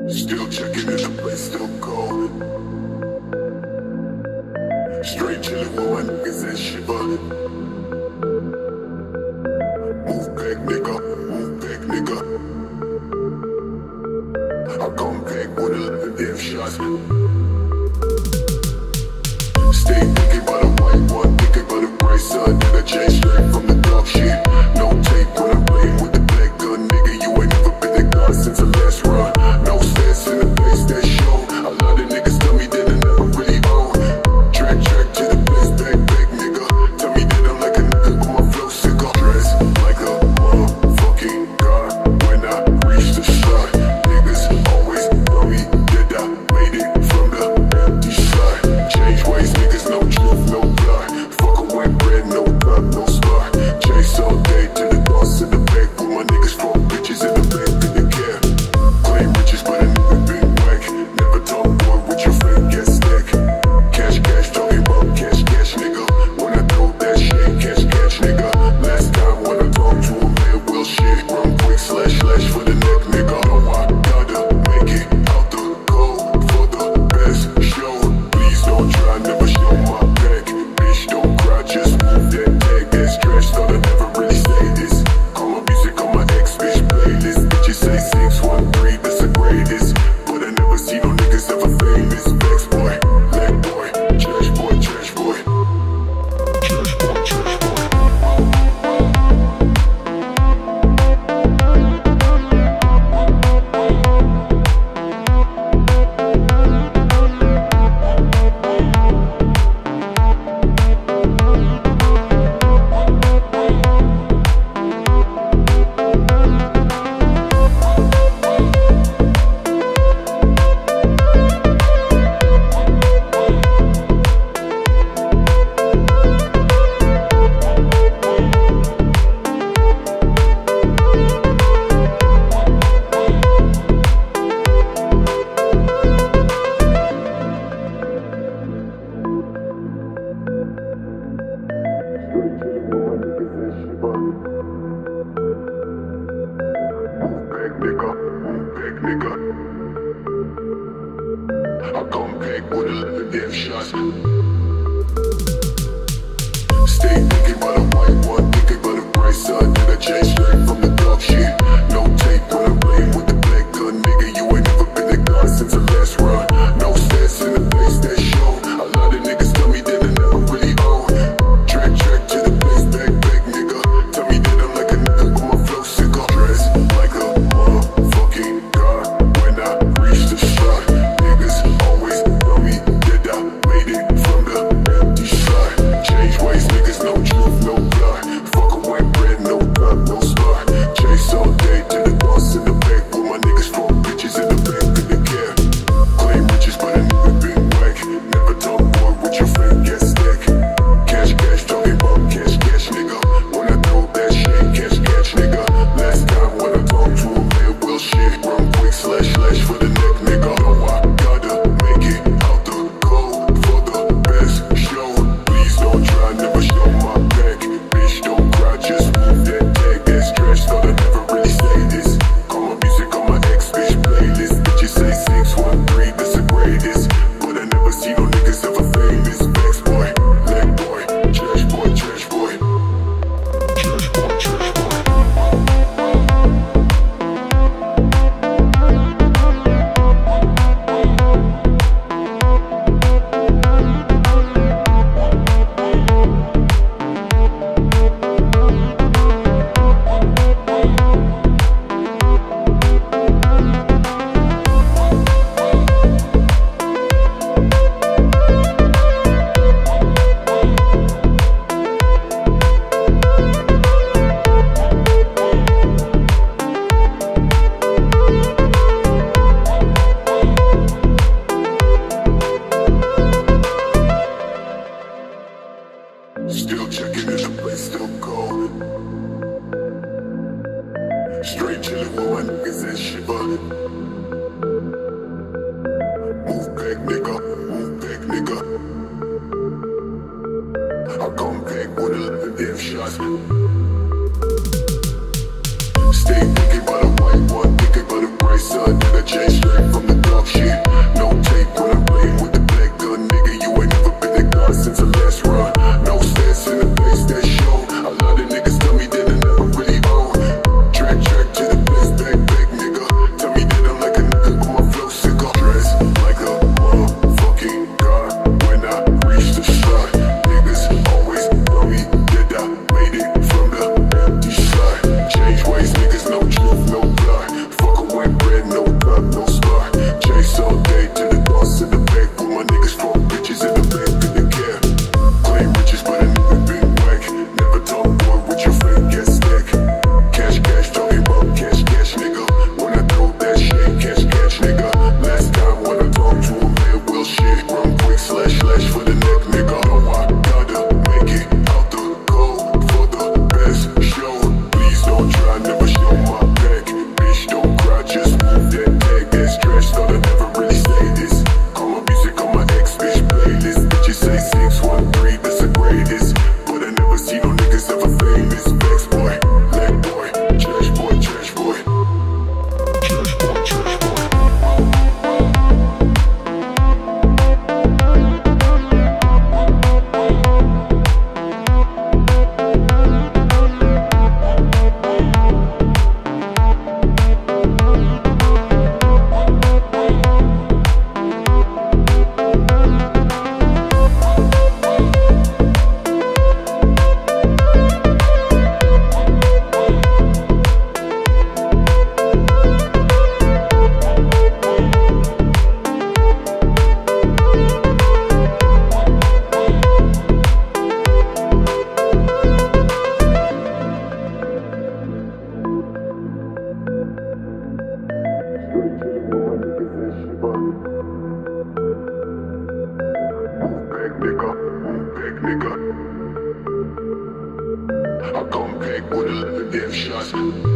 Still checking if the place still cold. Straight chillin' with my niggas and shiver. Move back, nigga. Move back, nigga. I come back with 11 damn shots. Stay thinking about a white one, thinking about a bright sun. Nigga chase straight from the dark shit. No tape when I'm playing with the black gun. Nigga, you ain't never been that guy since the last run. No stats in the place that show. A lot of niggas tell me that I never really own. Track to the place, back, nigga. Tell me that I'm like a nigga with my flow sicker. Dress like a motherfucking god when I reach the start. Niggas always tell me that I made it from the empty side. Change ways, niggas, no truth, no lie. Fuck away bread, no pop, no star. Chase all day to the boss in the back. With my niggas fuck bitches in the back in the cab. Claim riches, but a nigga big whack. Never talk boy with your fake ass stack. Cash, talking about cash, nigga. When I throw that shit, cash, nigga. Last time when I talked to a man, well shit. Run quick, slash for the neck, nigga. No, I gotta make it out the cold for the best show. Please don't try, never show my back. Bitch, don't cry, just move that tag. That's trash, thought I never really say this. Call my music on my ex-bitch playlist. Bitches say 613, that's the greatest. But I never see no niggas ever famous. Vex boy, black boy, trash boy. Trash boy. Move back, nigga. I come back with 11 damn shots. Stay thinking about a white one, thinking about a bright sun. Nigga chase straight from the dark shit. No tape when I'm playing with the black gun. Nigga, you ain't never been that guy since the last run. No stats in the place that show. A lot of niggas tell me that I never really own. Track to the place, back, nigga. Tell me that I'm like a nigga with my flow sicker. Dress like a motherfucking god when I reach the start. Niggas always tell me that I made it from the empty side. Change ways, niggas, no truth, no lie. Fuck away bread, no pop, no star. Chase all day to the boss in the back. With my niggas fuck bitches in the back in the cab. Claim over. Move back, nigga. Move back, nigga. I come back with 11 death shots.